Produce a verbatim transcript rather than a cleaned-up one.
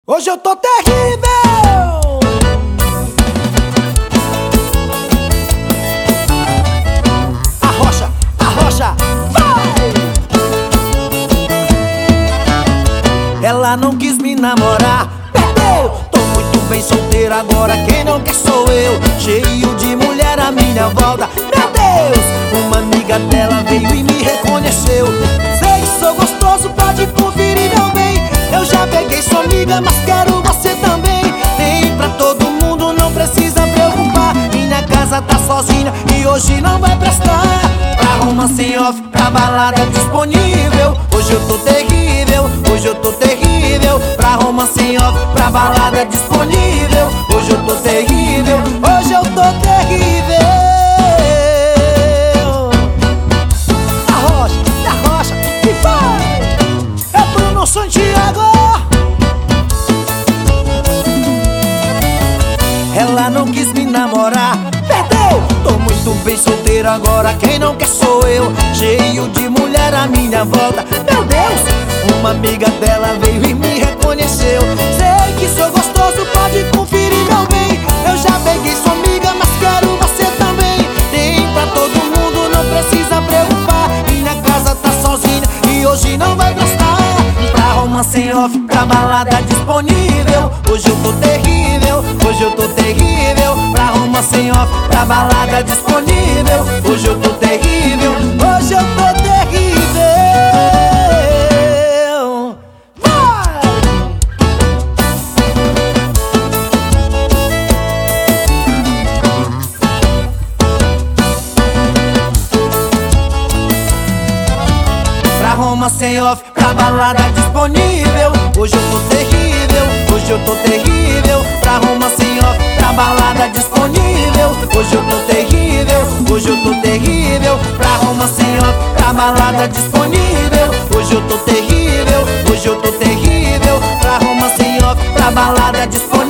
Hoje eu tô terrível. Arrocha, arrocha, vai! Ela não quis me namorar, perdeu. Tô muito bem solteiro agora, quem não quer sou eu. Cheio de mulher à minha volta, meu Deus. Uma amiga dela veio e me reconheceu. Sei que sou gostoso, pode conferir meu bem. Eu já peguei sua amiga, mas quero você também. Tem pra todo mundo, não precisa preocupar. Minha casa tá sozinha e hoje não vai prestar. Pra romance em off, pra balada disponível. Hoje eu tô terrível, hoje eu tô terrível. Pra romance em off, pra balada disponível. Hoje eu tô terrível, hoje eu tô terrível. Arrocha, arrocha, e vai! É Bruno Santiago. Ela não quis me namorar, perdeu. Tô muito bem solteiro agora, quem não quer sou eu. Cheio de mulher à minha volta, meu Deus. Uma amiga dela veio e me reconheceu. Sei que sou gostoso, pode conferir meu bem. Eu já peguei sua amiga, mas quero você também. Tem pra todo mundo, não precisa preocupar. Minha casa tá sozinha e hoje não vai prestar. Pra romance em off, pra balada disponível. Hoje eu tô terrível, hoje eu tô terrível. Pra romance em off, pra balada disponível. Hoje eu tô terrível, hoje eu tô terrível. Vai! Pra romance em off, pra balada disponível. Hoje eu tô terrível, hoje eu tô terrível. Pra romance em off, pra balada disponível. Hoje eu tô terrível, hoje eu tô terrível. Pra romance em off, pra balada disponível. Hoje eu tô terrível, hoje eu tô terrível. Pra romance em off, pra balada disponível.